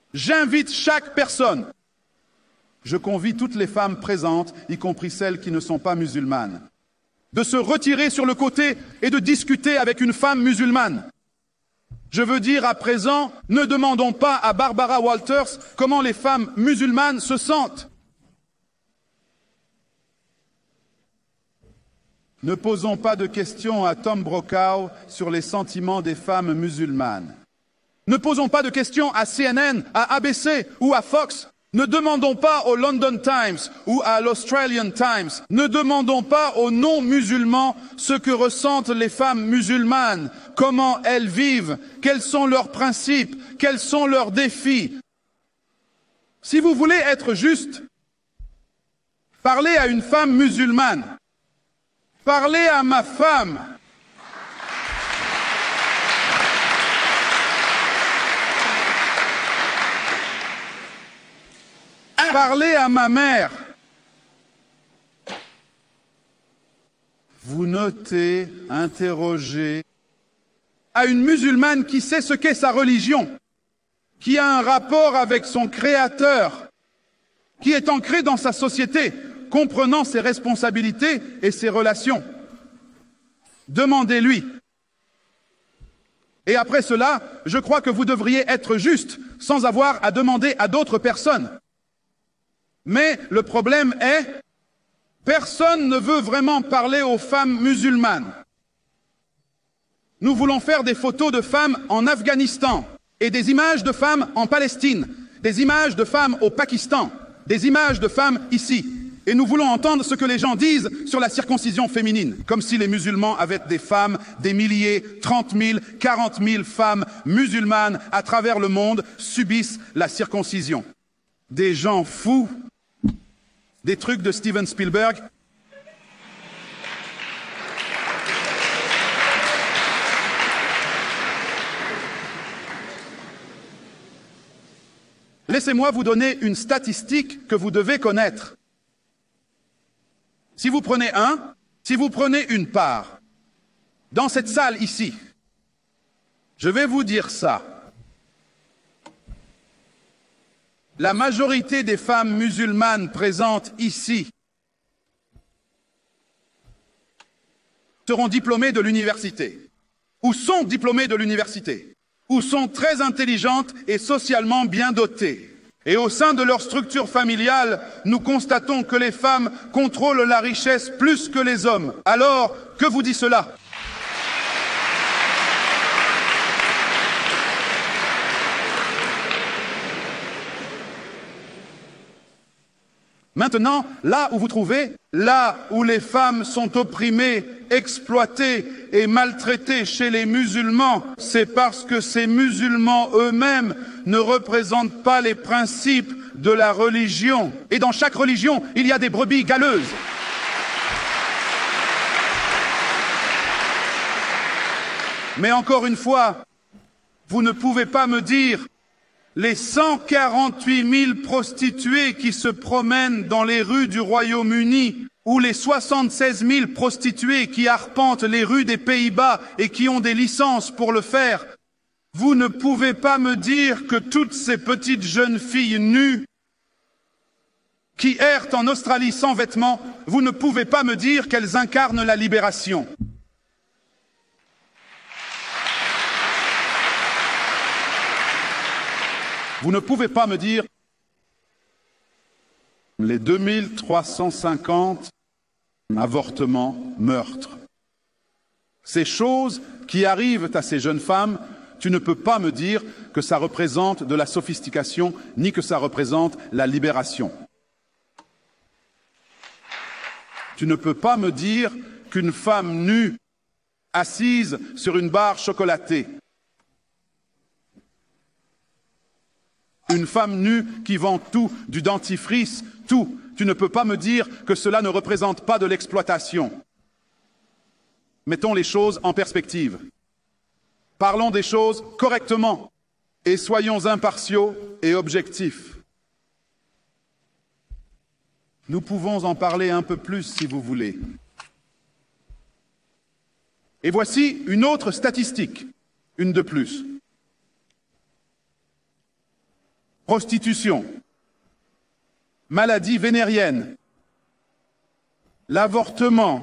J'invite chaque personne. Je convie toutes les femmes présentes, y compris celles qui ne sont pas musulmanes, de se retirer sur le côté et de discuter avec une femme musulmane. Je veux dire à présent, ne demandons pas à Barbara Walters comment les femmes musulmanes se sentent. Ne posons pas de questions à Tom Brokaw sur les sentiments des femmes musulmanes. Ne posons pas de questions à CNN, à ABC ou à Fox. Ne demandons pas au London Times ou à l'Australian Times. Ne demandons pas aux non-musulmans ce que ressentent les femmes musulmanes, comment elles vivent, quels sont leurs principes, quels sont leurs défis. Si vous voulez être juste, parlez à une femme musulmane. Parlez à ma femme. Parlez à ma mère. Vous notez, interrogez. À une musulmane qui sait ce qu'est sa religion, qui a un rapport avec son Créateur, qui est ancré dans sa société, comprenant ses responsabilités et ses relations. Demandez-lui. Et après cela, je crois que vous devriez être juste, sans avoir à demander à d'autres personnes. Mais le problème est, personne ne veut vraiment parler aux femmes musulmanes. Nous voulons faire des photos de femmes en Afghanistan et des images de femmes en Palestine, des images de femmes au Pakistan, des images de femmes ici. Et nous voulons entendre ce que les gens disent sur la circoncision féminine, comme si les musulmans avaient des femmes, des milliers, 30 000, 40 000 femmes musulmanes à travers le monde subissent la circoncision. Des gens fous, des trucs de Steven Spielberg. Laissez-moi vous donner une statistique que vous devez connaître. Si vous prenez une part, dans cette salle ici, je vais vous dire ça. La majorité des femmes musulmanes présentes ici seront diplômées de l'université, ou sont diplômées de l'université, ou sont très intelligentes et socialement bien dotées. Et au sein de leur structure familiale, nous constatons que les femmes contrôlent la richesse plus que les hommes. Alors, que vous dit cela ? Maintenant, là où vous trouvez, là où les femmes sont opprimées, exploitées et maltraitées chez les musulmans, c'est parce que ces musulmans eux-mêmes ne représentent pas les principes de la religion. Et dans chaque religion, il y a des brebis galeuses. Mais encore une fois, vous ne pouvez pas me dire les 148 000 prostituées qui se promènent dans les rues du Royaume-Uni ou les 76 000 prostituées qui arpentent les rues des Pays-Bas et qui ont des licences pour le faire. Vous ne pouvez pas me dire que toutes ces petites jeunes filles nues qui errent en Australie sans vêtements, vous ne pouvez pas me dire qu'elles incarnent la libération. Vous ne pouvez pas me dire les 2350 avortements, meurtres. Ces choses qui arrivent à ces jeunes femmes, tu ne peux pas me dire que ça représente de la sophistication, ni que ça représente la libération. Tu ne peux pas me dire qu'une femme nue, assise sur une barre chocolatée, une femme nue qui vend tout, du dentifrice, tout. Tu ne peux pas me dire que cela ne représente pas de l'exploitation. Mettons les choses en perspective. Parlons des choses correctement et soyons impartiaux et objectifs. Nous pouvons en parler un peu plus si vous voulez. Et voici une autre statistique, une de plus. prostitution, maladies vénériennes, l'avortement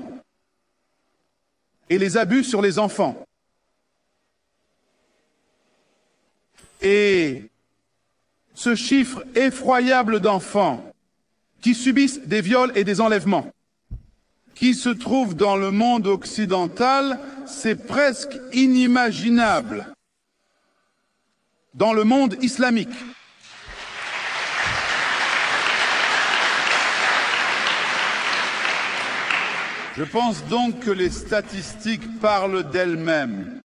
et les abus sur les enfants. Et ce chiffre effroyable d'enfants qui subissent des viols et des enlèvements, qui se trouvent dans le monde occidental, c'est presque inimaginable dans le monde islamique. Je pense donc que les statistiques parlent d'elles-mêmes.